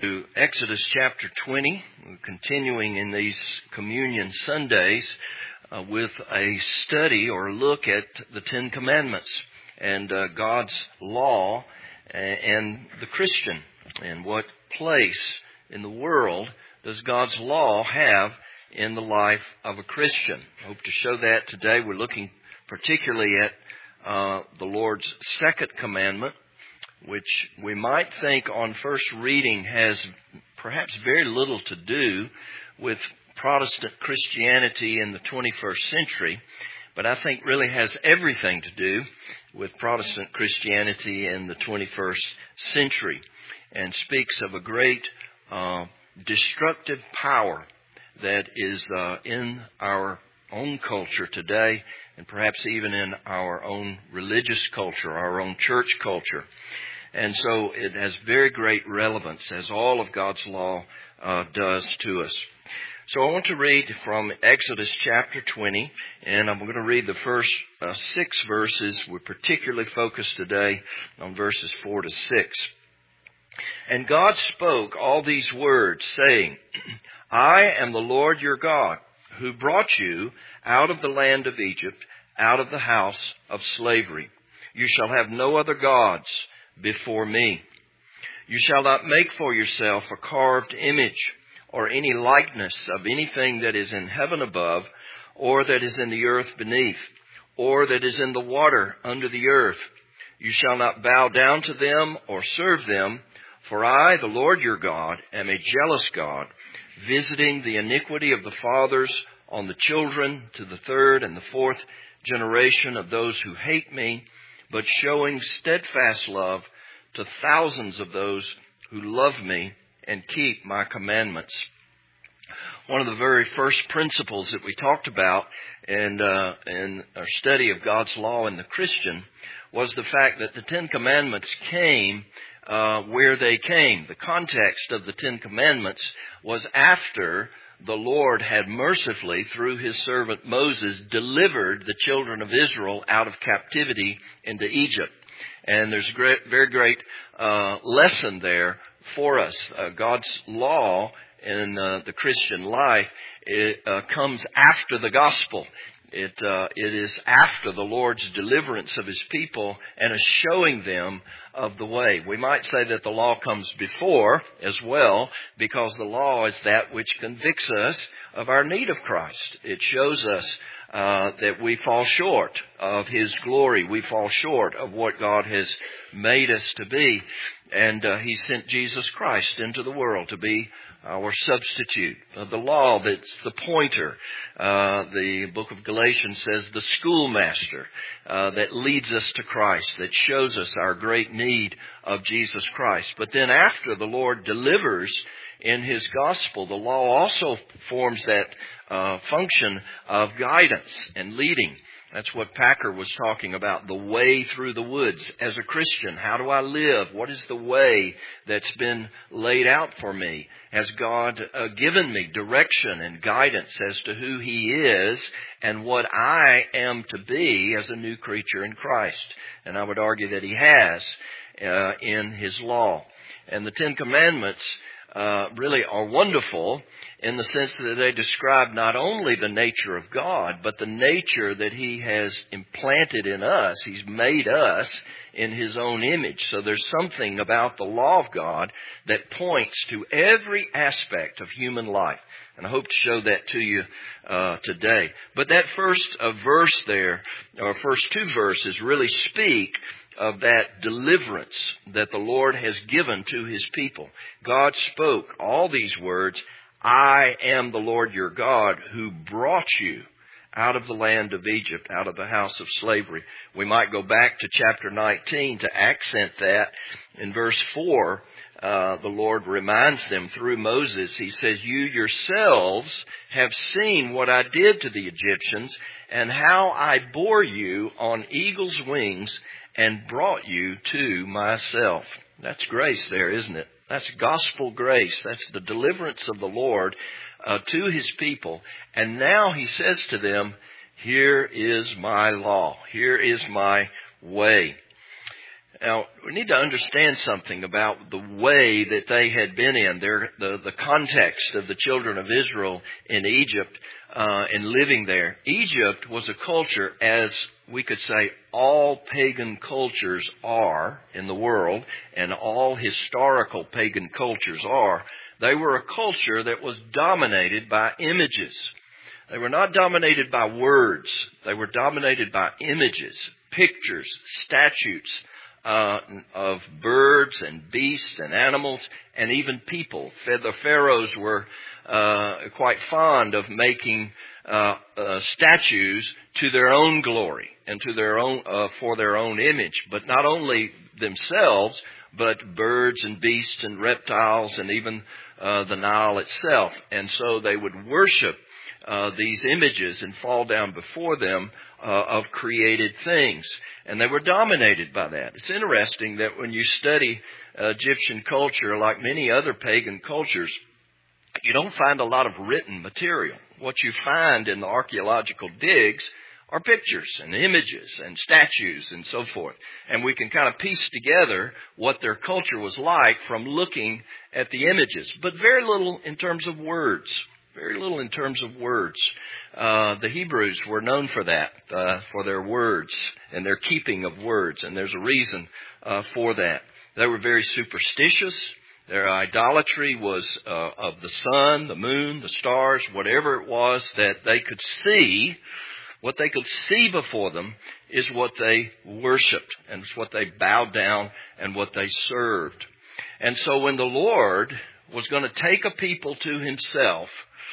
To Exodus chapter 20, we're continuing in these Communion Sundays with a study or a look at the Ten Commandments and God's law and the Christian, and what place in the world does God's law have in the life of a Christian. I hope to show that today. We're looking particularly at the Lord's second commandment, which we might think on first reading has perhaps very little to do with Protestant Christianity in the 21st century, but I think really has everything to do with Protestant Christianity in the 21st century, and speaks of a great destructive power that is in our own culture today, and perhaps even in our own religious culture, our own church culture. And so it has very great relevance, as all of God's law does to us. So I want to read from Exodus chapter 20, and I'm going to read the first 6 verses. We're particularly focused today on verses 4 to 6. And God spoke all these words, saying, I am the Lord your God, who brought you out of the land of Egypt, out of the house of slavery. You shall have no other gods before me. You shall not make for yourself a carved image or any likeness of anything that is in heaven above, or that is in the earth beneath, or that is in the water under the earth. You shall not bow down to them or serve them, for I, the Lord your God, am a jealous God, visiting the iniquity of the fathers on the children to the third and the fourth generation of those who hate me, but showing steadfast love to thousands of those who love me and keep my commandments. One of the very first principles that we talked about in our study of God's law in the Christian was the fact that the Ten Commandments came where they came. The context of the Ten Commandments was after the Lord had mercifully, through His servant Moses, delivered the children of Israel out of captivity into Egypt. And there's a very great lesson there for us. God's law in the Christian life comes after the gospel. It is after the Lord's deliverance of His people and is showing them of the way. We might say that the law comes before as well, because the law is that which convicts us of our need of Christ. It shows us that we fall short of His glory. We fall short of what God has made us to be. And He sent Jesus Christ into the world to be our substitute. The law, that's the pointer. The book of Galatians says the schoolmaster that leads us to Christ, that shows us our great need of Jesus Christ. But then after the Lord delivers in His gospel, the law also forms that function of guidance and leading. That's what Packer was talking about, the way through the woods. As a Christian, how do I live? What is the way that's been laid out for me? Has God given me direction and guidance as to who He is and what I am to be as a new creature in Christ? And I would argue that He has in His law. And the Ten Commandments really are wonderful in the sense that they describe not only the nature of God, but the nature that He has implanted in us. He's made us in His own image. So there's something about the law of God that points to every aspect of human life. And I hope to show that to you today. But that first verse there, or first 2 verses, really speak of that deliverance that the Lord has given to His people. God spoke all these words, I am the Lord your God who brought you out of the land of Egypt, out of the house of slavery. We might go back to chapter 19 to accent that. In verse 4, the Lord reminds them through Moses. He says, you yourselves have seen what I did to the Egyptians and how I bore you on eagle's wings and brought you to myself. That's grace there, isn't it? That's gospel grace. That's the deliverance of the Lord to His people. And now He says to them, here is my law. Here is my way. Now, we need to understand something about the way that they had been in, the context of the children of Israel in Egypt and living there. Egypt was a culture, as we could say all pagan cultures are in the world, and all historical pagan cultures are. They were a culture that was dominated by images. They were not dominated by words. They were dominated by images, pictures, statues, of birds and beasts and animals and even people. The pharaohs were quite fond of making statues to their own glory and to their own for their own image, but not only themselves, but birds and beasts and reptiles and even the Nile itself. And so they would worship these images and fall down before them of created things. And they were dominated by that. It's interesting that when you study Egyptian culture, like many other pagan cultures, you don't find a lot of written material. What you find in the archaeological digs are pictures and images and statues and so forth. And we can kind of piece together what their culture was like from looking at the images, but very little in terms of words. Very little in terms of words. The Hebrews were known for that, for their words and their keeping of words. And there's a reason for that. They were very superstitious. Their idolatry was of the sun, the moon, the stars, whatever it was that they could see. What they could see before them is what they worshiped, and it's what they bowed down and what they served. And so when the Lord was going to take a people to Himself,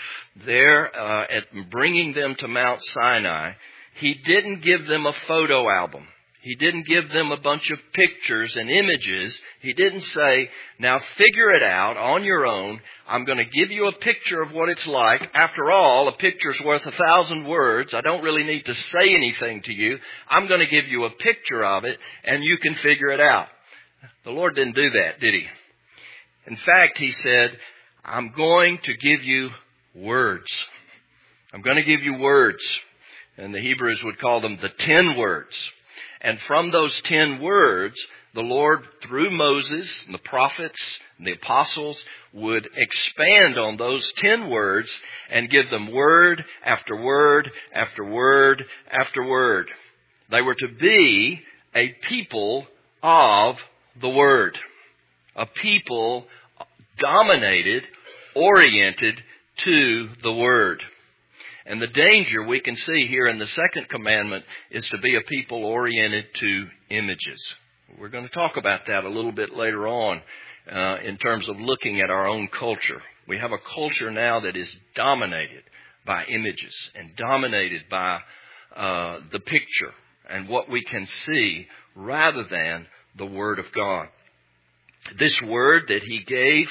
there at bringing them to Mount Sinai, He didn't give them a photo album. He didn't give them a bunch of pictures and images. He didn't say, now figure it out on your own. I'm going to give you a picture of what it's like. After all, a picture's worth 1,000 words. I don't really need to say anything to you. I'm going to give you a picture of it, and you can figure it out. The Lord didn't do that, did He? In fact, He said, I'm going to give you words. I'm going to give you words. And the Hebrews would call them the 10 words. And from those 10 words, the Lord, through Moses and the prophets and the apostles, would expand on those 10 words and give them word after word after word after word. They were to be a people of the Word. A people dominated, oriented to the Word. And the danger we can see here in the second commandment is to be a people oriented to images. We're going to talk about that a little bit later on in terms of looking at our own culture. We have a culture now that is dominated by images and dominated by the picture and what we can see rather than the Word of God. This Word that He gave,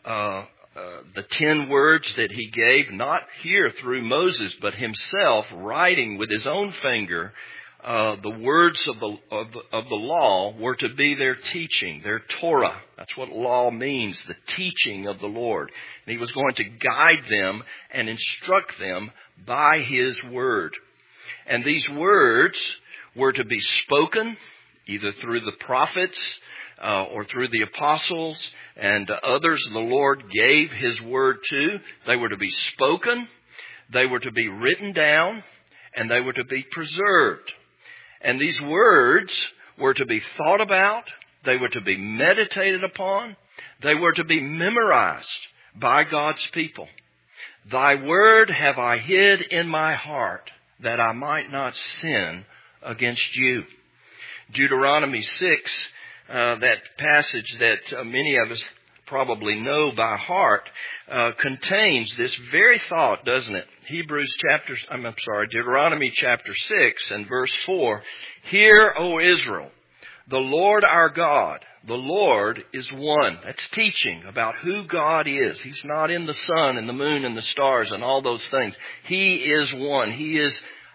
the 10 words that He gave, not here through Moses, but Himself writing with His own finger, the words of the law were to be their teaching, their Torah. That's what law means, the teaching of the Lord. And He was going to guide them and instruct them by His Word. And these words were to be spoken either through the prophets or through the apostles and others the Lord gave His Word to. They were to be spoken, they were to be written down, and they were to be preserved. And these words were to be thought about, they were to be meditated upon, they were to be memorized by God's people. Thy word have I hid in my heart, that I might not sin against you. Deuteronomy 6, that passage that many of us probably know by heart, contains this very thought, doesn't it? Deuteronomy chapter 6 and verse 4. Hear, O Israel, the Lord our God, the Lord is one. That's teaching about who God is. He's not in the sun and the moon and the stars and all those things. He is one. He is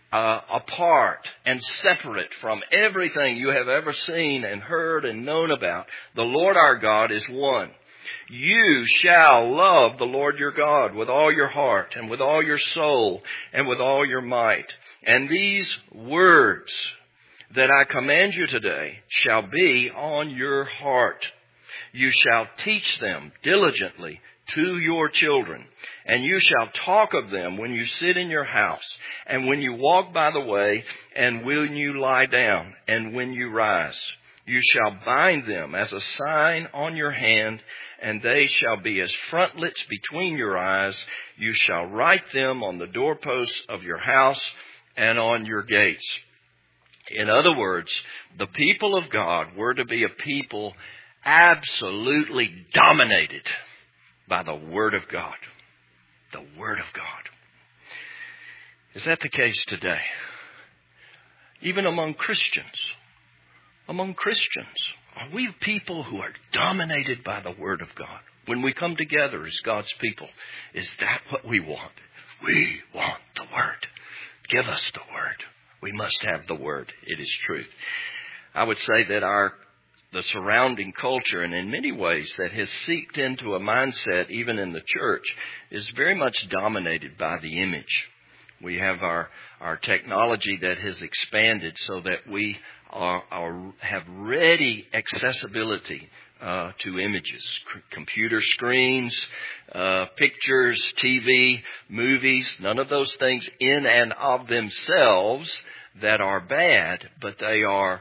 apart and separate from everything you have ever seen and heard and known about. The Lord our God is one. You shall love the Lord your God with all your heart and with all your soul and with all your might. And these words that I command you today shall be on your heart. You shall teach them diligently to your children, and you shall talk of them when you sit in your house, and when you walk by the way, and when you lie down, and when you rise. You shall bind them as a sign on your hand, and they shall be as frontlets between your eyes. You shall write them on the doorposts of your house and on your gates. In other words, the people of God were to be a people absolutely dominated by the Word of God. The Word of God. Is that the case today? Even among Christians. Among Christians, are we people who are dominated by the Word of God? When we come together as God's people, is that what we want? We want the Word. Give us the Word. We must have the Word. It is truth. I would say that the surrounding culture, and in many ways that has seeped into a mindset, even in the church, is very much dominated by the image. We have our technology that has expanded so that we have ready accessibility to images, computer screens, pictures, TV, movies, none of those things in and of themselves that are bad, but they are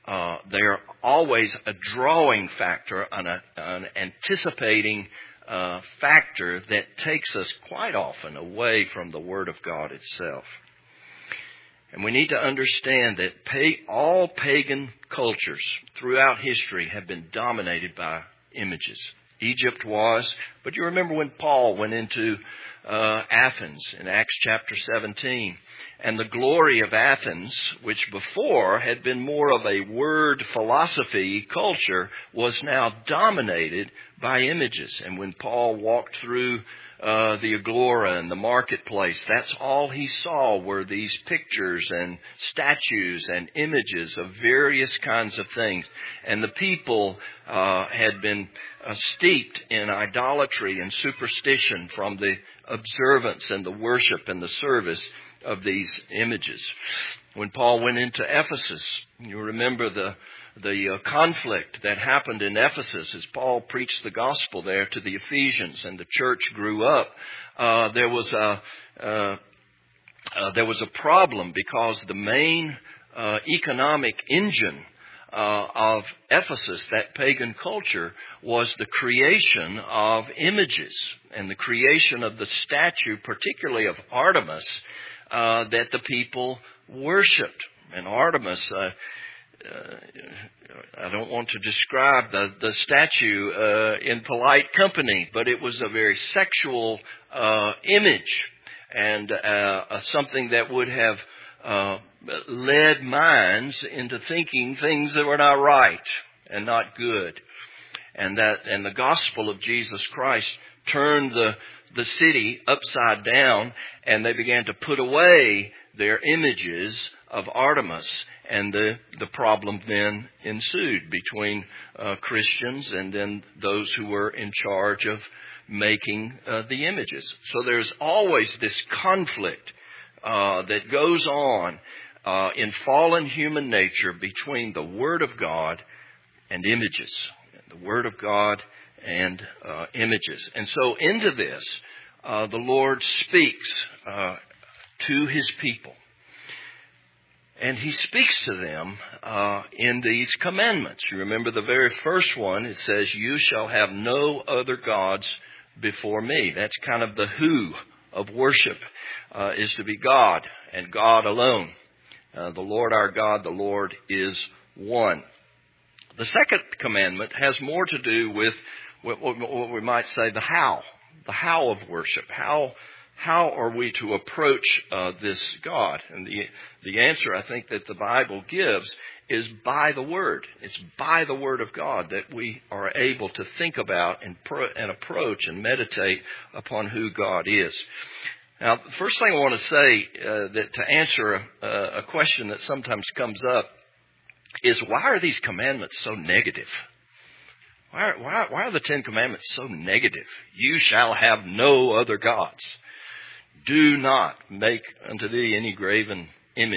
always a drawing factor, an anticipating factor that takes us quite often away from the Word of God itself. And we need to understand that all pagan cultures throughout history have been dominated by images. Egypt was, but you remember when Paul went into Athens in Acts chapter 17, and the glory of Athens, which before had been more of a word philosophy culture, was now dominated by images. And when Paul walked through the Agora and the marketplace, that's all he saw were these pictures and statues and images of various kinds of things. And the people had been steeped in idolatry and superstition from the observance and the worship and the service of these images. When Paul went into Ephesus, you remember the conflict that happened in Ephesus as Paul preached the gospel there to the Ephesians and the church grew up. There was a problem because the main economic engine of Ephesus, that pagan culture, was the creation of images and the creation of the statue, particularly of Artemis, that the people worshipped. And Artemis, I don't want to describe the statue in polite company, but it was a very sexual image and something that would have led minds into thinking things that were not right and not good. And the gospel of Jesus Christ turned the city upside down, and they began to put away their images of Artemis, and the problem then ensued between Christians and then those who were in charge of making the images. So there's always this conflict that goes on in fallen human nature between the Word of God and images. The Word of God and images. And so into this, the Lord speaks to His people. And He speaks to them in these commandments. You remember the very first one, it says, "You shall have no other gods before me." That's kind of the who of worship, is to be God and God alone. The Lord our God, the Lord is one. The second commandment has more to do with what we might say the how of worship. How are we to approach this God? And the answer I think that the Bible gives is by the Word. It's by the Word of God that we are able to think about and approach and meditate upon who God is. Now, the first thing I want to say that to answer a question that sometimes comes up is, why are these commandments so negative? Why are the Ten Commandments so negative? You shall have no other gods. Do not make unto thee any graven image.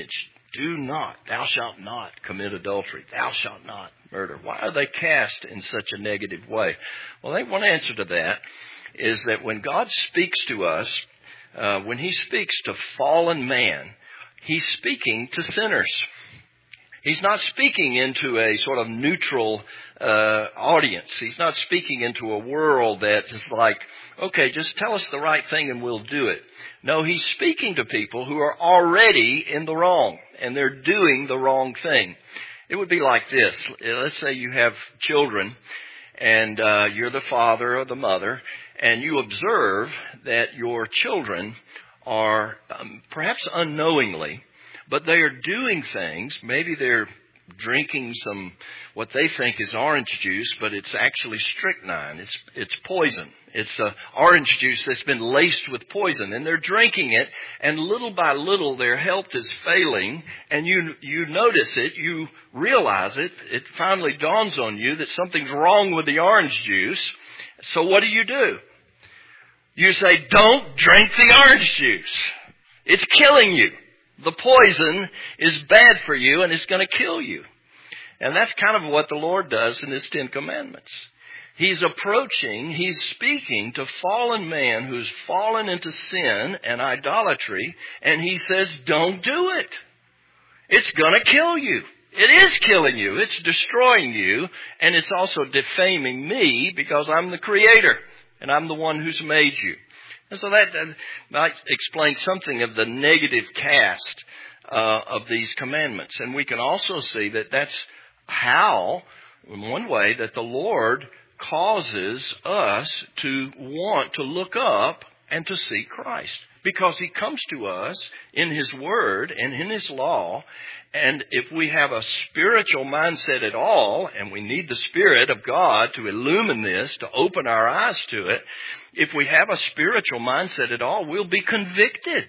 thou shalt not commit adultery, thou shalt not murder. Why are they cast in such a negative way? Well, I think one answer to that is that when God speaks to us, when He speaks to fallen man, He's speaking to sinners. He's not speaking into a sort of neutral audience. He's not speaking into a world that is like, okay, just tell us the right thing and we'll do it. No, He's speaking to people who are already in the wrong, and they're doing the wrong thing. It would be like this. Let's say you have children, and you're the father or the mother, and you observe that your children are, perhaps unknowingly, but they are doing things. Maybe they're drinking what they think is orange juice, but it's actually strychnine. It's poison. It's orange juice that's been laced with poison, and they're drinking it, and little by little their health is failing, and you notice it, you realize it, it finally dawns on you that something's wrong with the orange juice. So what do? You say, don't drink the orange juice. It's killing you. The poison is bad for you, and it's going to kill you. And that's kind of what the Lord does in His 10 Commandments. He's speaking to fallen man who's fallen into sin and idolatry, and He says, don't do it. It's going to kill you. It is killing you. It's destroying you, and it's also defaming me because I'm the Creator, and I'm the one who's made you. And so that might explain something of the negative cast of these commandments. And we can also see that that's how, in one way, that the Lord causes us to want to look up and to see Christ. Because He comes to us in His Word and in His law. And if we have a spiritual mindset at all, and we need the Spirit of God to illumine this, to open our eyes to it, if we have a spiritual mindset at all, we'll be convicted.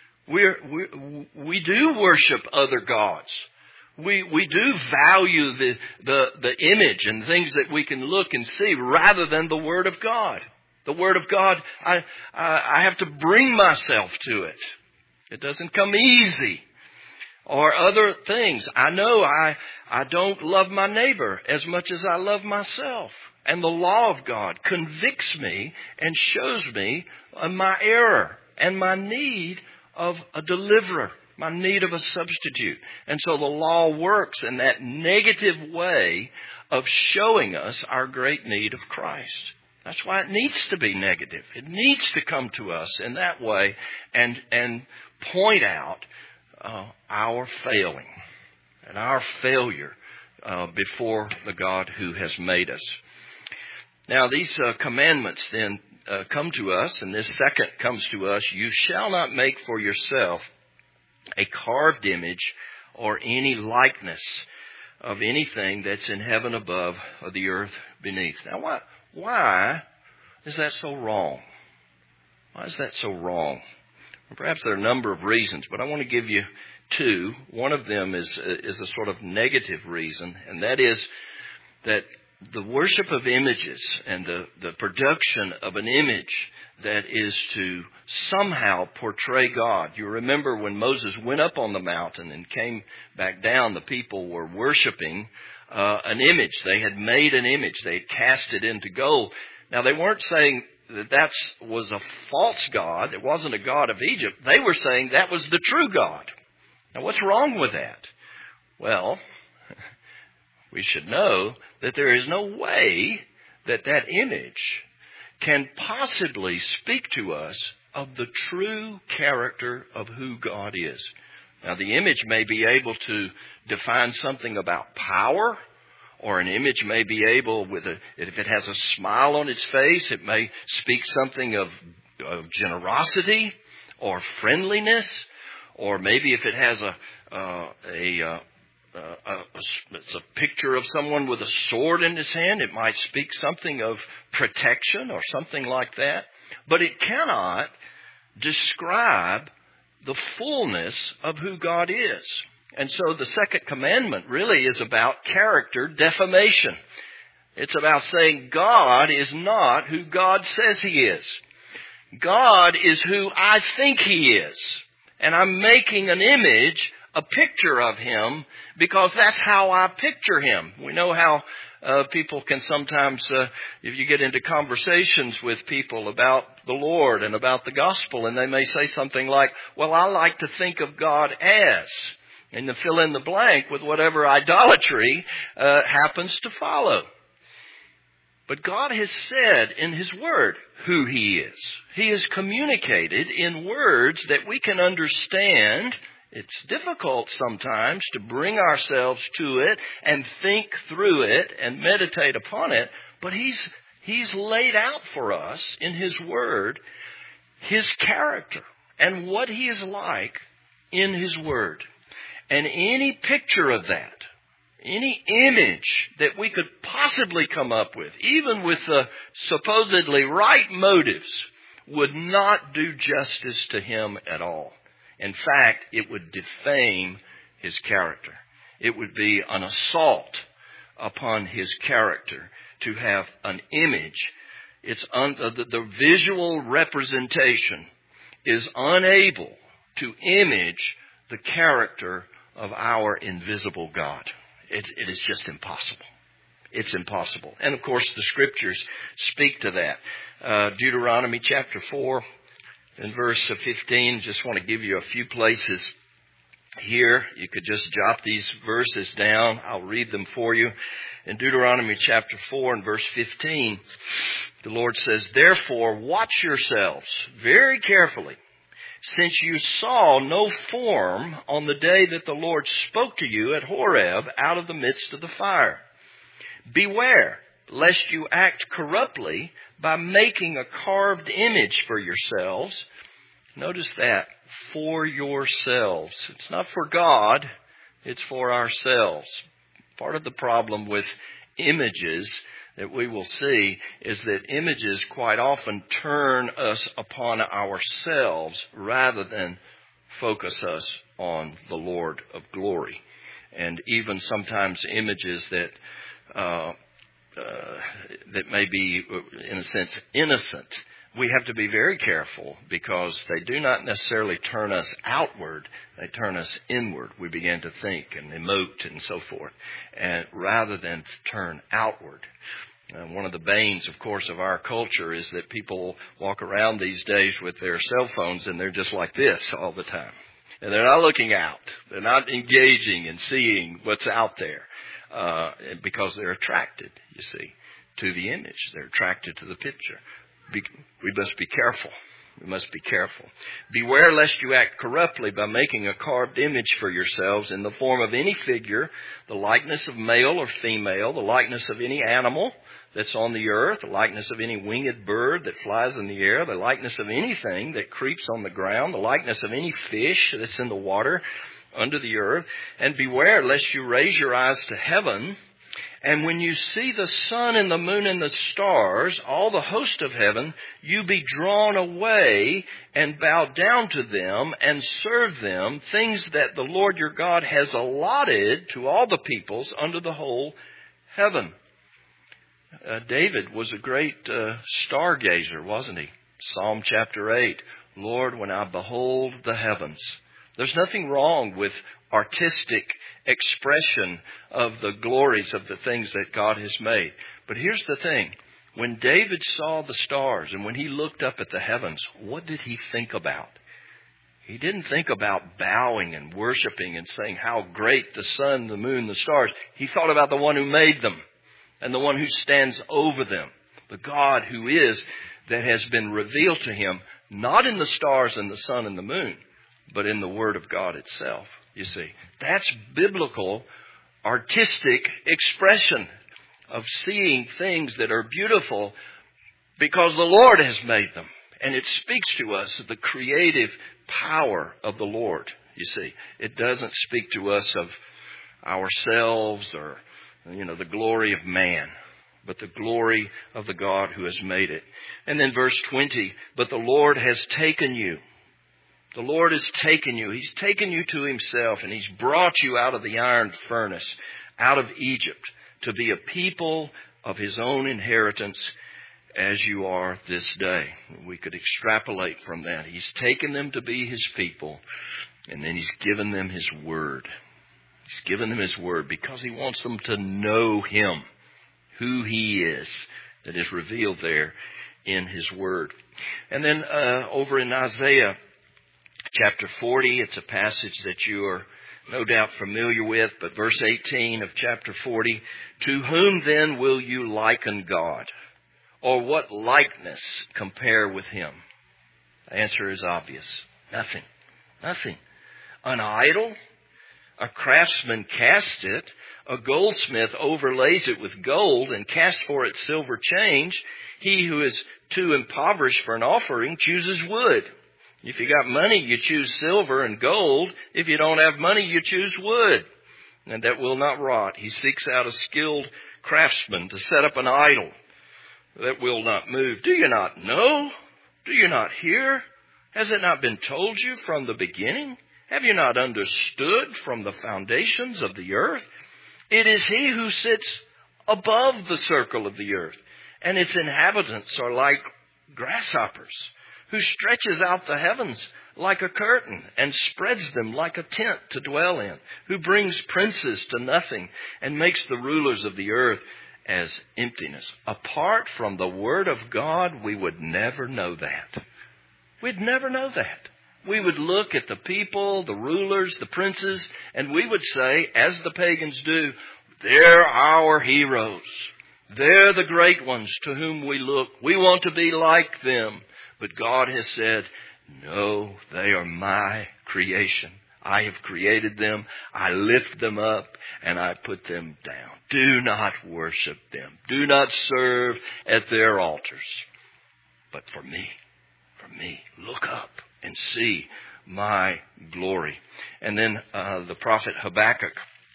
We do worship other gods. We do value the image and things that we can look and see rather than the Word of God. The Word of God, I have to bring myself to it. It doesn't come easy. Or other things. I know I don't love my neighbor as much as I love myself. And the law of God convicts me and shows me my error and my need of a deliverer, my need of a substitute. And so the law works in that negative way of showing us our great need of Christ. That's why it needs to be negative. It needs to come to us in that way and point out our failing and our failure before the God who has made us. Now, these commandments then come to us, and this second comes to us. You shall not make for yourself a carved image or any likeness of anything that's in heaven above or the earth beneath. Now, why is that so wrong? Why is that so wrong? Well, perhaps there are a number of reasons, but I want to give you two. One of them is a sort of negative reason, and that is that the worship of images and the production of an image that is to somehow portray God. You remember when Moses went up on the mountain and came back down, the people were worshiping an image. They had made an image. They had cast it into gold. Now, they weren't saying that was a false god. It wasn't a god of Egypt. They were saying that was the true God. Now, what's wrong with that? Well, we should know that there is no way that image can possibly speak to us of the true character of who God is. Now, the image may be able to define something about power, or an image may be able, if it has a smile on its face, it may speak something of generosity or friendliness, or maybe if it has it's a picture of someone with a sword in his hand, it might speak something of protection or something like that. But it cannot describe the fullness of who God is. And so the second commandment really is about character defamation. It's about saying God is not who God says He is. God is who I think He is. And I'm making an image a picture of Him because that's how I picture Him. We know how people can sometimes, if you get into conversations with people about the Lord and about the gospel, and they may say something like, well, I like to think of God as, and to fill in the blank with whatever idolatry happens to follow. But God has said in His Word who He is. He has communicated in words that we can understand. It's difficult sometimes to bring ourselves to it and think through it and meditate upon it. But He's laid out for us in His Word His character and what He is like in His Word. And any picture of that, any image that we could possibly come up with, even with the supposedly right motives, would not do justice to Him at all. In fact, it would defame His character. It would be an assault upon His character to have an image. The visual representation is unable to image the character of our invisible God. It is just impossible. It's impossible. And of course, the Scriptures speak to that. Deuteronomy chapter 4 and verse 15. Just want to give you a few places here. You could just jot these verses down. I'll read them for you. In Deuteronomy chapter 4 and verse 15, the Lord says, "Therefore watch yourselves very carefully, since you saw no form on the day that the Lord spoke to you at Horeb out of the midst of the fire. Beware, lest you act corruptly by making a carved image for yourselves." Notice that, for yourselves. It's not for God, it's for ourselves. Part of the problem with images that we will see is that images quite often turn us upon ourselves rather than focus us on the Lord of glory. And even sometimes images that may be, in a sense, innocent. We have to be very careful because they do not necessarily turn us outward. They turn us inward. We begin to think and emote and so forth, and rather than turn outward. One of the banes, of course, of our culture is that people walk around these days with their cell phones and they're just like this all the time. And they're not looking out. They're not engaging and seeing what's out there because they're attracted, you see, to the image. They're attracted to the picture. We must be careful. We must be careful. Beware lest you act corruptly by making a carved image for yourselves in the form of any figure, the likeness of male or female, the likeness of any animal that's on the earth, the likeness of any winged bird that flies in the air, the likeness of anything that creeps on the ground, the likeness of any fish that's in the water under the earth. And beware lest you raise your eyes to heaven, and when you see the sun and the moon and the stars, all the host of heaven, you be drawn away and bow down to them and serve them, things that the Lord your God has allotted to all the peoples under the whole heaven. David was a great stargazer, wasn't he? Psalm chapter 8, Lord, when I behold the heavens. There's nothing wrong with artistic expression of the glories of the things that God has made. But here's the thing. When David saw the stars and when he looked up at the heavens, what did he think about? He didn't think about bowing and worshiping and saying how great the sun, the moon, the stars. He thought about the one who made them and the one who stands over them. The God who is, that has been revealed to him, not in the stars and the sun and the moon, but in the Word of God itself, you see. That's biblical, artistic expression of seeing things that are beautiful because the Lord has made them. And it speaks to us of the creative power of the Lord, you see. It doesn't speak to us of ourselves or, the glory of man, but the glory of the God who has made it. And then verse 20, but the Lord has taken you. The Lord has taken you. He's taken you to Himself, and He's brought you out of the iron furnace, out of Egypt, to be a people of His own inheritance as you are this day. We could extrapolate from that. He's taken them to be His people, And then He's given them His Word. He's given them His Word because He wants them to know Him, who He is, that is revealed there in His Word. And then over in Isaiah chapter 40, it's a passage that you are no doubt familiar with, but verse 18 of chapter 40, to whom then will you liken God? Or what likeness compare with Him? The answer is obvious. Nothing. Nothing. An idol? A craftsman casts it. A goldsmith overlays it with gold and casts for it silver change. He who is too impoverished for an offering chooses wood. If you got money, you choose silver and gold. If you don't have money, you choose wood. And that will not rot. He seeks out a skilled craftsman to set up an idol that will not move. Do you not know? Do you not hear? Has it not been told you from the beginning? Have you not understood from the foundations of the earth? It is He who sits above the circle of the earth, and its inhabitants are like grasshoppers, who stretches out the heavens like a curtain and spreads them like a tent to dwell in, who brings princes to nothing and makes the rulers of the earth as emptiness. Apart from the Word of God, we would never know that. We'd never know that. We would look at the people, the rulers, the princes, and we would say, as the pagans do, they're our heroes. They're the great ones to whom we look. We want to be like them. But God has said, no, they are my creation. I have created them. I lift them up and I put them down. Do not worship them. Do not serve at their altars. But for me, look up and see my glory. And then the prophet Habakkuk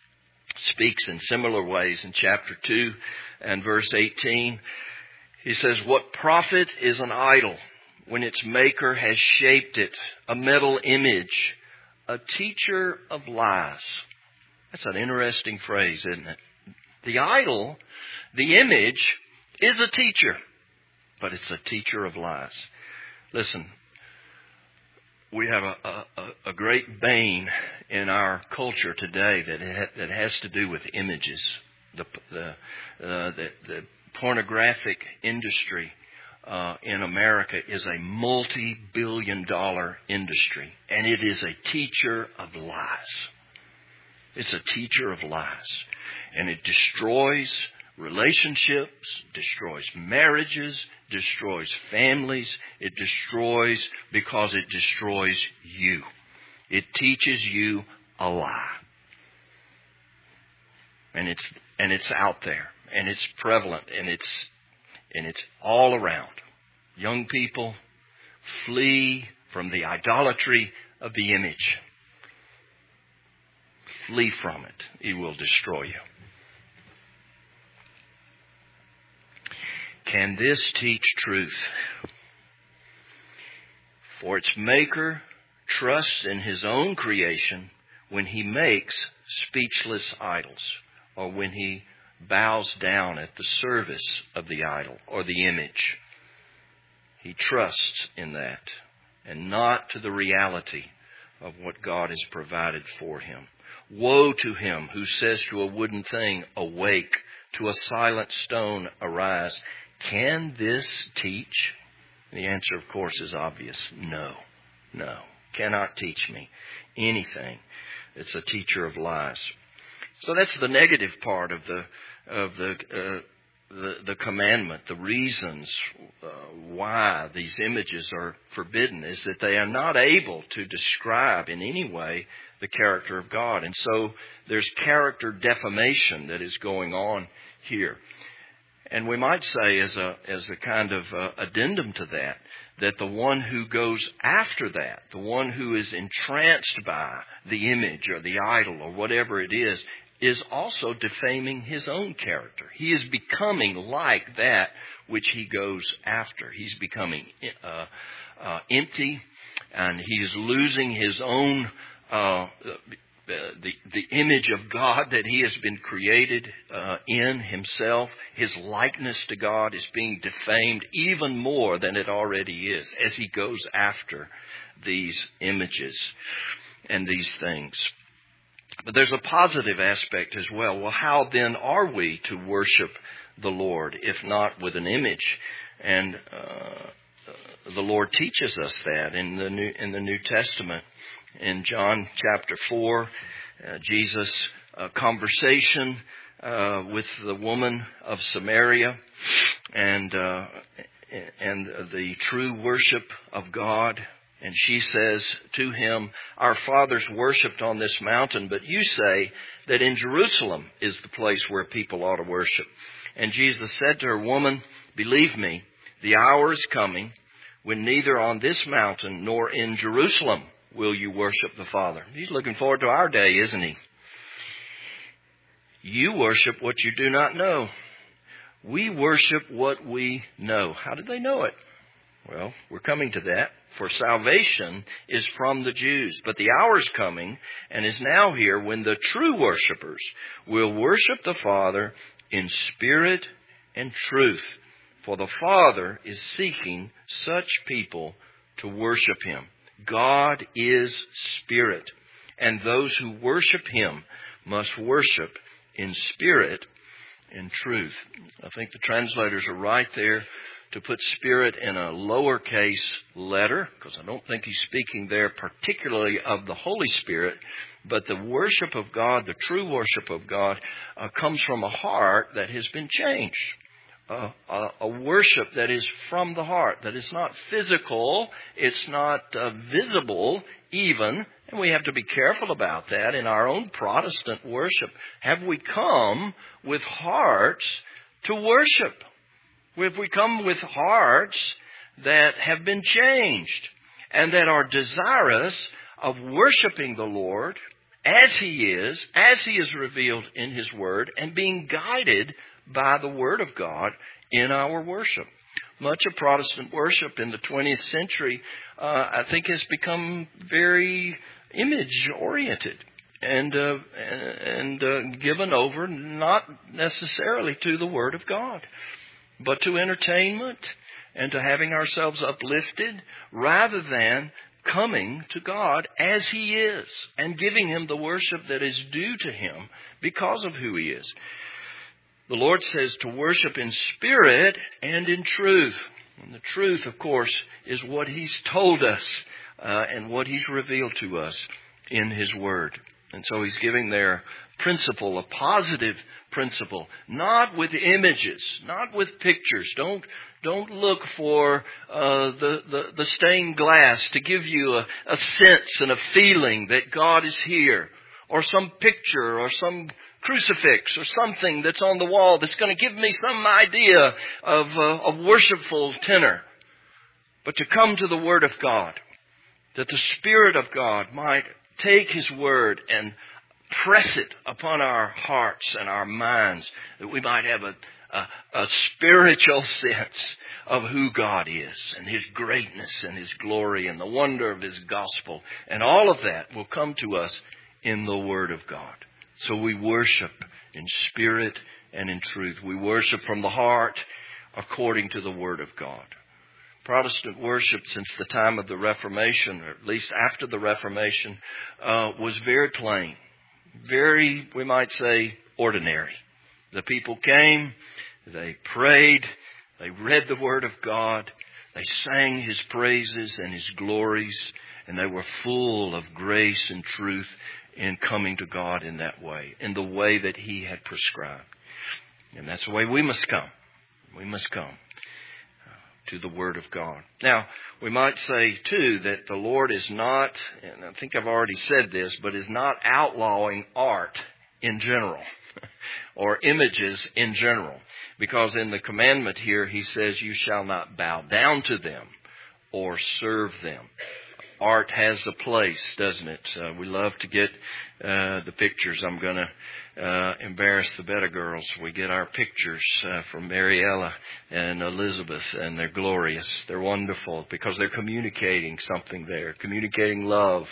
speaks in similar ways in chapter 2 and verse 18. He says, what profit is an idol when its maker has shaped it, a metal image, a teacher of lies? That's an interesting phrase, isn't it? The idol, the image, is a teacher, but it's a teacher of lies. Listen, we have a great bane in our culture today that has to do with images. The pornographic industry in America is a multi-billion-dollar industry, and it is a teacher of lies. It's a teacher of lies, and it destroys relationships, destroys marriages, destroys families. It destroys because it destroys you. It teaches you a lie. And it's out there, and it's prevalent, and it's all around. Young people, flee from the idolatry of the image. Flee from it. It will destroy you. Can this teach truth? For its maker trusts in his own creation when he makes speechless idols, or when he bows down at the service of the idol or the image. He trusts in that and not to the reality of what God has provided for him. Woe to him who says to a wooden thing, awake, to a silent stone, arise. Can this teach? The answer, of course, is obvious. No. Cannot teach me anything. It's a teacher of lies. So that's the negative part of the commandment. The reasons why these images are forbidden is that they are not able to describe in any way the character of God. And so there's character defamation that is going on here. And we might say as a kind of addendum to that the one who goes after that, the one who is entranced by the image or the idol or whatever it is also defaming his own character. He is becoming like that which he goes after. He's becoming empty, and he is losing his own the image of God that he has been created in himself. His likeness to God is being defamed even more than it already is as he goes after these images. and these things. But there's a positive aspect as well. Well, how then are we to worship the Lord, if not with an image? And the Lord teaches us that in the New Testament. In John chapter 4, Jesus' conversation with the woman of Samaria and the true worship of God. And she says to him, "Our fathers worshipped on this mountain, but you say that in Jerusalem is the place where people ought to worship." And Jesus said to her, "Woman, believe me, the hour is coming when neither on this mountain nor in Jerusalem will you worship the Father." He's looking forward to our day, isn't he? You worship what you do not know. We worship what we know. How did they know it? Well, we're coming to that. For salvation is from the Jews. But the hour is coming and is now here when the true worshipers will worship the Father in spirit and truth. For the Father is seeking such people to worship Him. God is spirit, and those who worship Him must worship in spirit and truth. I think the translators are right there to put spirit in a lowercase letter, because I don't think he's speaking there particularly of the Holy Spirit, but the worship of God, the true worship of God, comes from a heart that has been changed. A worship that is from the heart, that is not physical, it's not visible even, and we have to be careful about that in our own Protestant worship. Have we come with hearts to worship? Have we come with hearts that have been changed and that are desirous of worshiping the Lord as He is revealed in His Word, and being guided by the Word of God in our worship? Much of Protestant worship in the 20th century, I think, has become very image-oriented and given over not necessarily to the Word of God, but to entertainment and to having ourselves uplifted, rather than coming to God as He is and giving Him the worship that is due to Him because of who He is. The Lord says to worship in spirit and in truth. And the truth, of course, is what He's told us and what He's revealed to us in His Word. And so He's giving their principle, a positive principle, not with images, not with pictures. Don't look for the stained glass to give you a sense and a feeling that God is here, or some picture or some crucifix or something that's on the wall that's going to give me some idea of a worshipful tenor. But to come to the Word of God, that the Spirit of God might take His Word and press it upon our hearts and our minds, that we might have a spiritual sense of who God is and His greatness and His glory and the wonder of His gospel. And all of that will come to us in the Word of God. So we worship in spirit and in truth. We worship from the heart according to the Word of God. Protestant worship since the time of the Reformation, or at least after the Reformation, was very plain. Very, we might say, ordinary. The people came, they prayed, they read the Word of God, they sang His praises and His glories, and they were full of grace and truth in coming to God in that way, in the way that He had prescribed. And that's the way we must come. We must come to the Word of God. Now, we might say, too, that the Lord is not, and I think I've already said this, but is not outlawing art in general or images in general. Because in the commandment here, He says, you shall not bow down to them or serve them. Art has a place, doesn't it? We love to get the pictures. I'm going embarrass the Beta girls. We get our pictures from Mariella and Elizabeth, and they're glorious. They're wonderful because they're communicating something there, communicating love.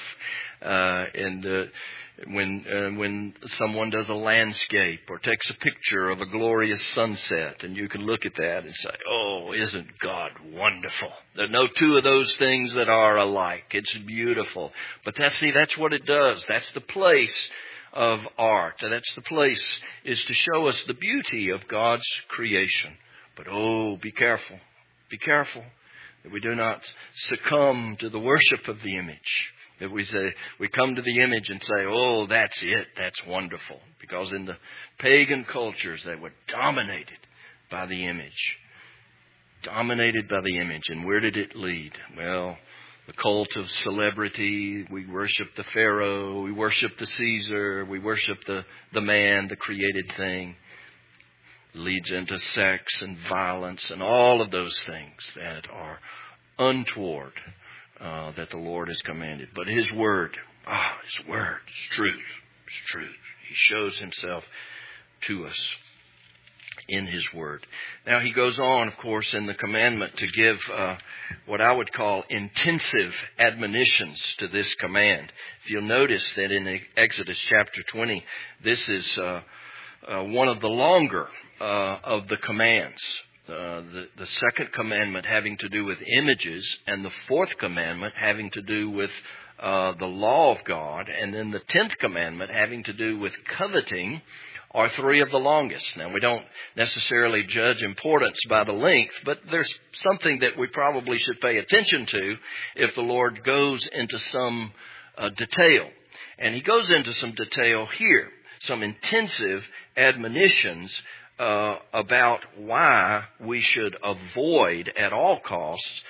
When someone does a landscape or takes a picture of a glorious sunset, and you can look at that and say, "Oh, isn't God wonderful?" There are no two of those things that are alike. It's beautiful. But that's what it does. That's the place of art. That's the place, is to show us the beauty of God's creation. But be careful. Be careful that we do not succumb to the worship of the image. That we come to the image and say, "Oh, that's it. That's wonderful." Because in the pagan cultures, they were dominated by the image. Dominated by the image. And where did it lead? Well, the cult of celebrity. We worship the Pharaoh. We worship the Caesar. We worship the man, the created thing. Leads into sex and violence and all of those things that are untoward. That the Lord has commanded. But His Word is truth. It's truth. He shows Himself to us in His Word. Now He goes on, of course, in the commandment to give what I would call intensive admonitions to this command. If you'll notice that in Exodus chapter 20, this is one of the longer of the commands. The second commandment having to do with images, and the fourth commandment having to do with the law of God, and then the 10th commandment having to do with coveting, are three of the longest. Now, we don't necessarily judge importance by the length, but there's something that we probably should pay attention to if the Lord goes into some detail. And He goes into some detail here, some intensive admonitions about why we should avoid at all costs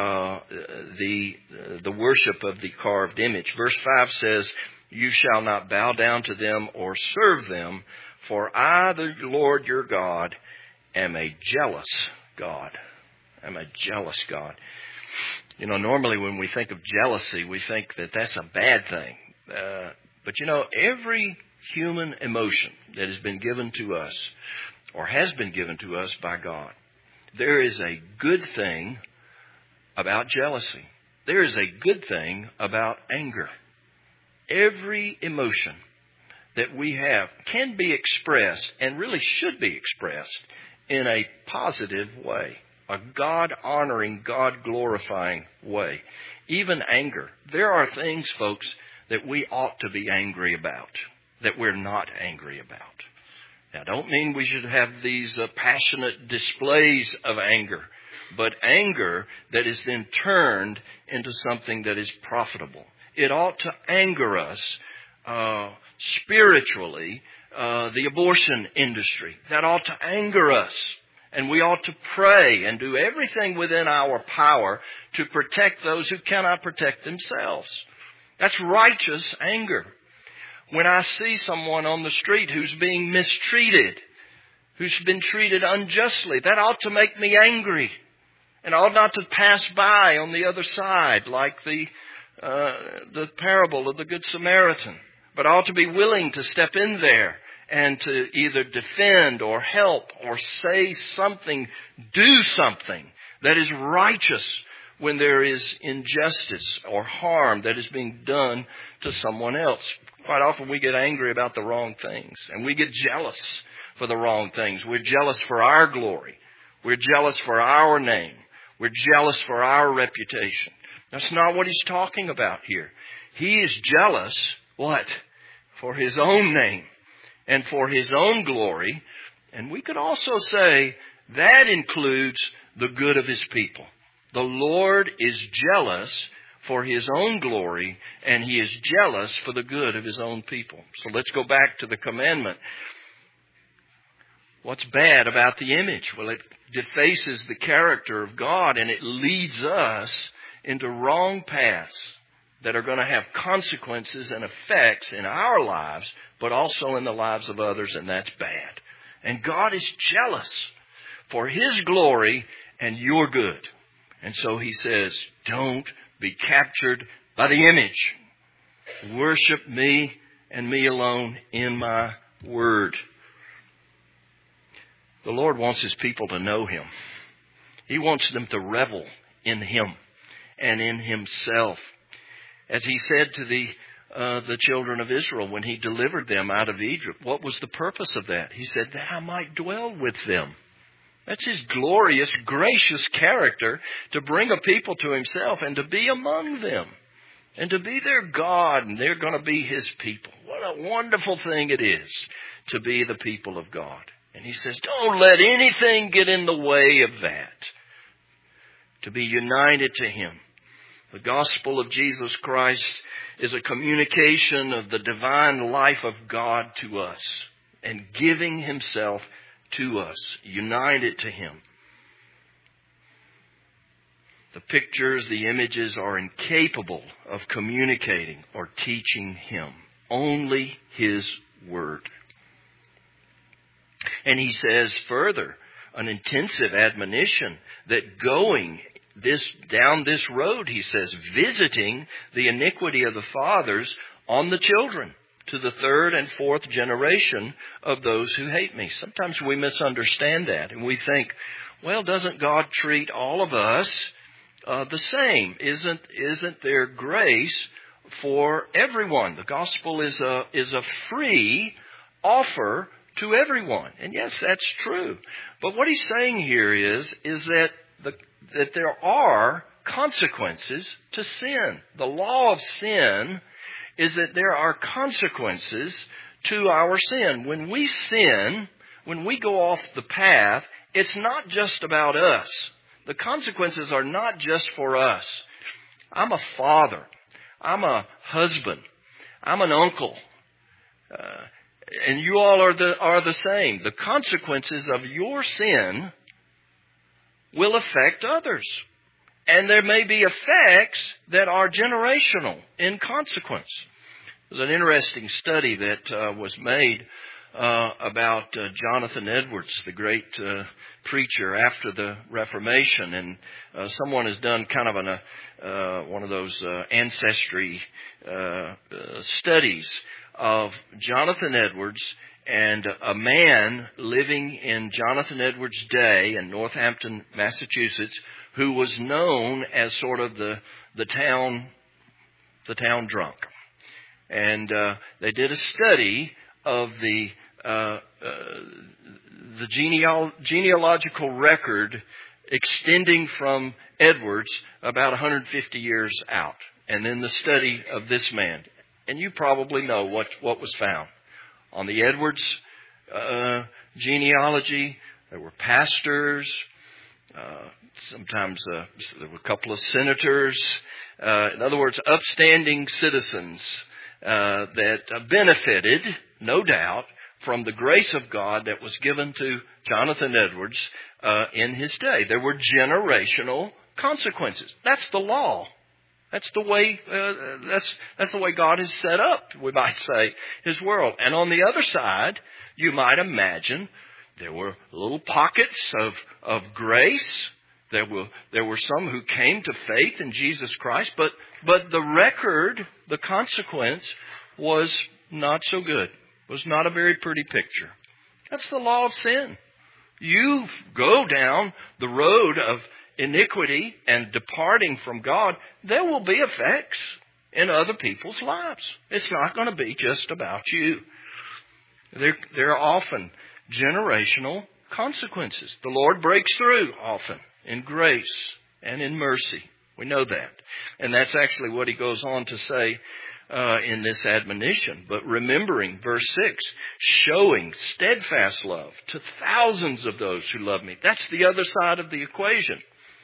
the worship of the carved image. Verse 5 says, "You shall not bow down to them or serve them, for I, the Lord your God, am a jealous God." I'm a jealous God. You know, normally when we think of jealousy, we think that that's a bad thing. But you know, every human emotion that has been given to us, or has been given to us by God, there is a good thing about jealousy. There is a good thing about anger. Every emotion that we have can be expressed, and really should be expressed, in a positive way, a God-honoring, God-glorifying way. Even anger. There are things, folks, that we ought to be angry about, that we're not angry about. Now, don't mean we should have these passionate displays of anger, but anger that is then turned into something that is profitable. It ought to anger us spiritually, the abortion industry. That ought to anger us. And we ought to pray and do everything within our power to protect those who cannot protect themselves. That's righteous anger. When I see someone on the street who's being mistreated, who's been treated unjustly, that ought to make me angry. And I ought not to pass by on the other side like the parable of the Good Samaritan. But I ought to be willing to step in there and to either defend or help or say something, do something that is righteous when there is injustice or harm that is being done to someone else. Quite often we get angry about the wrong things, and we get jealous for the wrong things. We're jealous for our glory. We're jealous for our name. We're jealous for our reputation. That's not what He's talking about here. He is jealous, what? For His own name and for His own glory. And we could also say that includes the good of His people. The Lord is jealous for His own glory, and He is jealous for the good of His own people. So let's go back to the commandment. What's bad about the image? Well, it defaces the character of God, and it leads us into wrong paths that are going to have consequences and effects in our lives, but also in the lives of others, and that's bad. And God is jealous for His glory and your good. And so He says, don't be captured by the image. Worship me and me alone in my Word. The Lord wants His people to know Him. He wants them to revel in Him and in Himself. As He said to the children of Israel when He delivered them out of Egypt, what was the purpose of that? He said that I might dwell with them. That's His glorious, gracious character, to bring a people to Himself and to be among them and to be their God, and they're going to be His people. What a wonderful thing it is to be the people of God. And He says, don't let anything get in the way of that. To be united to Him. The gospel of Jesus Christ is a communication of the divine life of God to us and giving Himself to us, united to Him. The pictures, the images are incapable of communicating or teaching Him. Only His Word. And He says further, an intensive admonition that going down this road, He says, visiting the iniquity of the fathers on the children, to the third and fourth generation of those who hate me. Sometimes we misunderstand that, and we think, well, doesn't God treat all of us the same? Isn't there grace for everyone? The gospel is a free offer to everyone. And yes, that's true. But what He's saying here is that that there are consequences to sin. The law of sin is that there are consequences to our sin. When we sin, when we go off the path, it's not just about us. The consequences are not just for us. I'm a father. I'm a husband. I'm an uncle. And you all are the same. The consequences of your sin will affect others. And there may be effects that are generational in consequence. There's an interesting study that was made about Jonathan Edwards, the great preacher after the Reformation. And someone has done kind of one of those ancestry studies of Jonathan Edwards and a man living in Jonathan Edwards' day in Northampton, Massachusetts, who was known as sort of the town drunk. And they did a study of the genealogical record extending from Edwards about 150 years out, and then the study of this man. And you probably know what was found. On the Edwards genealogy, there were pastors. Sometimes there were a couple of senators. In other words, upstanding citizens that benefited, no doubt, from the grace of God that was given to Jonathan Edwards in his day. There were generational consequences. That's the law. That's the way. That's the way God has set up, we might say, His world. And on the other side, you might imagine there were little pockets of grace. There were some who came to faith in Jesus Christ, but the record, the consequence, was not so good. Was not a very pretty picture. That's the law of sin. You go down the road of iniquity and departing from God, there will be effects in other people's lives. It's not going to be just about you. There are often generational consequences. The Lord breaks through often in grace and in mercy. We know that. And that's actually what He goes on to say in this admonition. But remembering, verse 6, showing steadfast love to thousands of those who love me. That's the other side of the equation.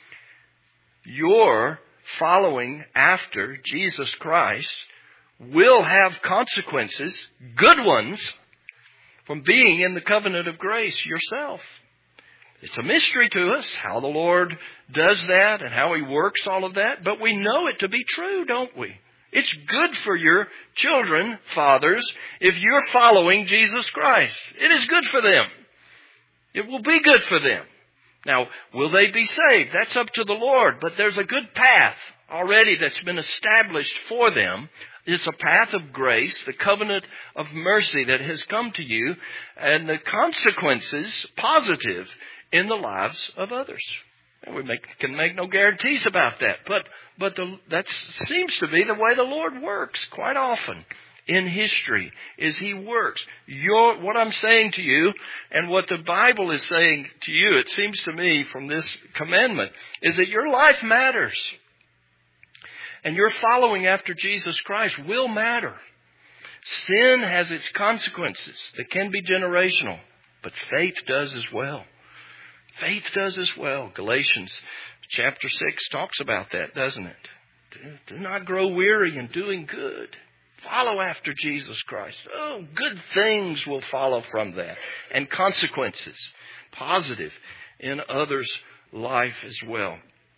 Your following after Jesus Christ will have consequences, good ones, from being in the covenant of grace yourself. It's a mystery to us how the Lord does that and how He works all of that, but we know it to be true, don't we? It's good for your children, fathers, if you're following Jesus Christ. It is good for them. It will be good for them. Now, will they be saved? That's up to the Lord, but there's a good path already that's been established for them It's a path of grace, the covenant of mercy that has come to you, and the consequences positive in the lives of others. And we can make no guarantees about that, but that seems to be the way the Lord works quite often in history. Is He works. What I'm saying to you, and what the Bible is saying to you, it seems to me from this commandment, is that your life matters. And your following after Jesus Christ will matter. Sin has its consequences that can be generational, but faith does as well. Faith does as well. Galatians chapter 6 talks about that, doesn't it? Do not grow weary in doing good. Follow after Jesus Christ. Oh, good things will follow from that. And consequences, positive, in others' life as well.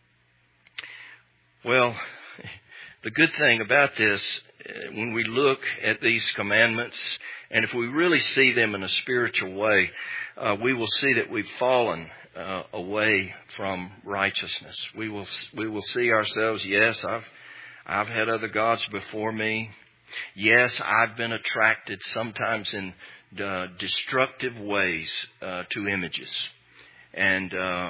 Well, the good thing about this, when we look at these commandments, and if we really see them in a spiritual way, we will see that we've fallen away from righteousness. We will see ourselves, yes, I've had other gods before me. Yes, I've been attracted sometimes in destructive ways to images, and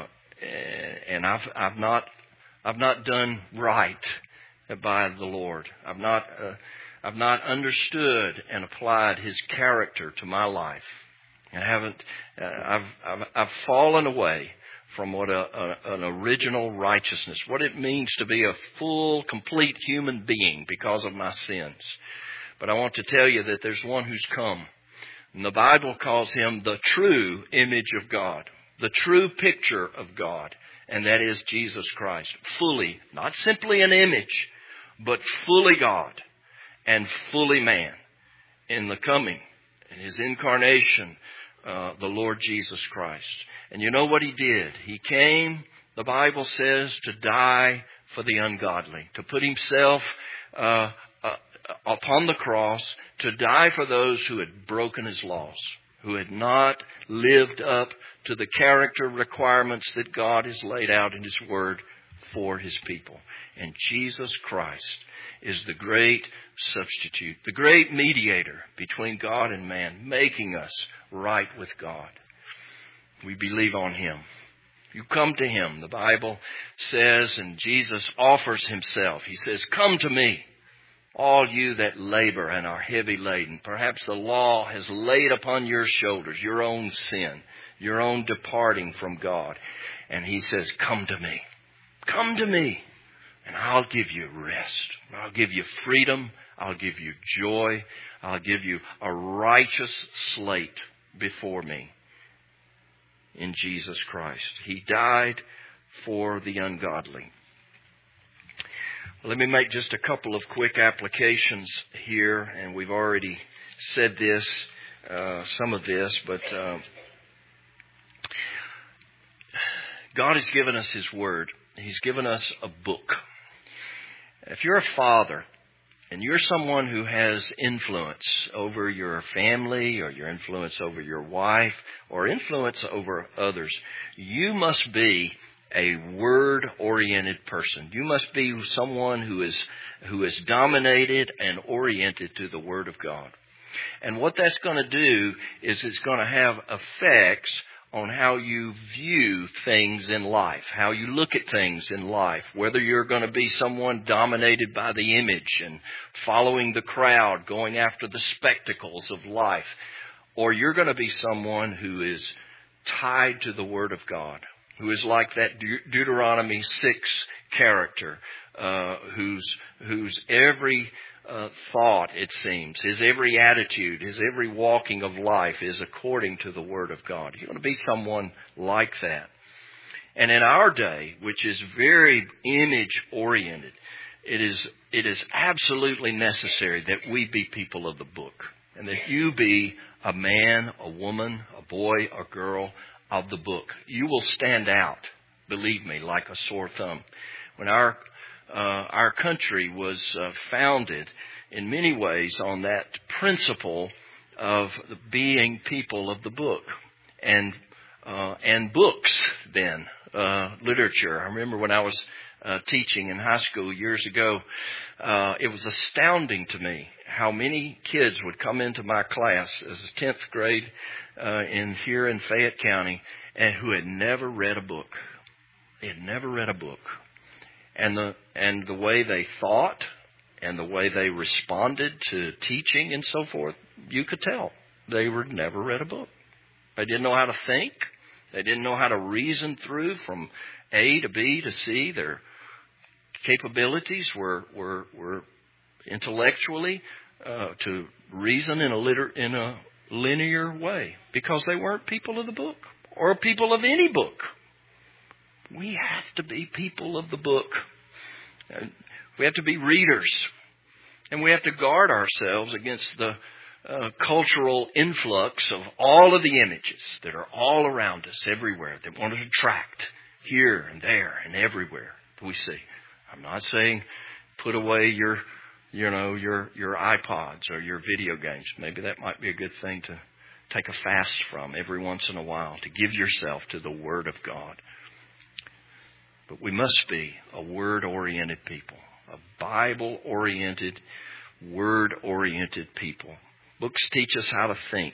I've not done right by the Lord. I've not understood and applied His character to my life. I haven't. I've fallen away from what an original righteousness, what it means to be a full, complete human being because of my sins. But I want to tell you that there's one who's come. And the Bible calls Him the true image of God, the true picture of God. And that is Jesus Christ. Fully, not simply an image, but fully God and fully man in the coming, in His incarnation, the Lord Jesus Christ. And you know what He did? He came, the Bible says, to die for the ungodly, to put Himself upon the cross, to die for those who had broken His laws, who had not lived up to the character requirements that God has laid out in His Word for His people. And Jesus Christ is the great substitute, the great mediator between God and man, making us right with God. We believe on Him. You come to Him, the Bible says, and Jesus offers Himself. He says, "Come to me, all you that labor and are heavy laden." Perhaps the law has laid upon your shoulders your own sin, your own departing from God. And He says, "Come to me. Come to me, and I'll give you rest. I'll give you freedom. I'll give you joy. I'll give you a righteous slate before me in Jesus Christ." He died for the ungodly. Let me make just a couple of quick applications here, and we've already said this, some of this, but God has given us His Word. He's given us a book. If you're a father and you're someone who has influence over your family or your influence over your wife or influence over others, you must be a word-oriented person. You must be someone who is dominated and oriented to the Word of God. And what that's going to do is it's going to have effects on how you view things in life, how you look at things in life, whether you're going to be someone dominated by the image and following the crowd, going after the spectacles of life, or you're going to be someone who is tied to the Word of God, who is like that Deuteronomy 6 character, whose every thought, it seems, his every attitude, his every walking of life is according to the Word of God. You're going to be someone like that. And in our day, which is very image-oriented, it is absolutely necessary that we be people of the book, and that you be a man, a woman, a boy, a girl of the book. You will stand out, believe me, like a sore thumb. When our country was founded in many ways on that principle of being people of the book, and books then literature. I remember when I was teaching in high school years ago, it was astounding to me how many kids would come into my class as a 10th grade here in Fayette County and who had never read a book. They had never read a book. And the way they thought and the way they responded to teaching and so forth, you could tell they were never read a book. They didn't know how to think. They didn't know how to reason through from A to B to C. Their capabilities were intellectually to reason in a linear way because they weren't people of the book or people of any book. We have to be people of the book. We have to be readers. And we have to guard ourselves against the cultural influx of all of the images that are all around us everywhere that want to attract here and there and everywhere that we see. I'm not saying put away your iPods or your video games. Maybe that might be a good thing to take a fast from every once in a while, to give yourself to the Word of God. But we must be a Word-oriented people, a Bible-oriented, Word-oriented people. Books teach us how to think.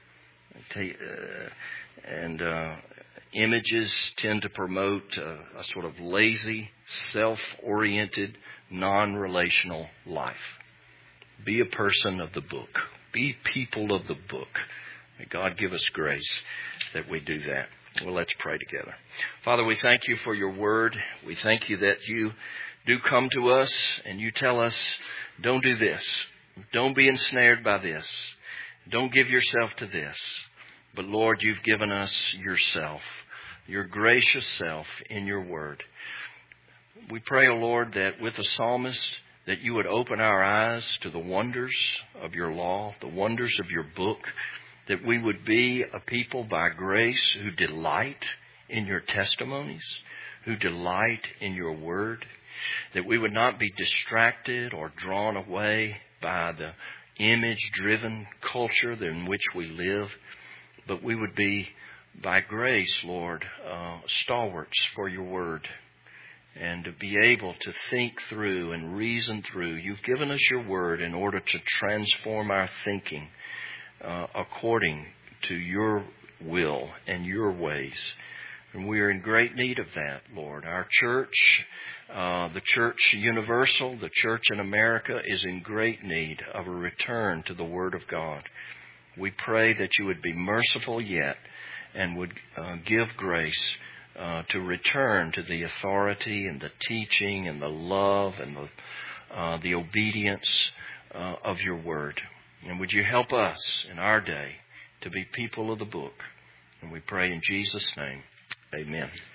Images tend to promote a sort of lazy, self-oriented, non-relational life. Be a person of the book. Be people of the book. May God give us grace that we do that. Well, let's pray together. Father, we thank you for your word. We thank you that you do come to us and you tell us, don't do this. Don't be ensnared by this. Don't give yourself to this. But Lord, you've given us yourself, your gracious self in your word. We pray, O Lord, that with the psalmist, that you would open our eyes to the wonders of your law, the wonders of your book, that we would be a people by grace who delight in your testimonies, who delight in your word, that we would not be distracted or drawn away by the image-driven culture in which we live, but we would be, by grace, Lord, stalwarts for your word, and to be able to think through and reason through. You've given us your word in order to transform our thinking according to your will and your ways. And we are in great need of that, Lord. Our church, the Church Universal, the church in America, is in great need of a return to the Word of God. We pray that you would be merciful yet and would give grace to return to the authority and the teaching and the love and the obedience of your Word. And would you help us in our day to be people of the book? And we pray in Jesus' name, amen.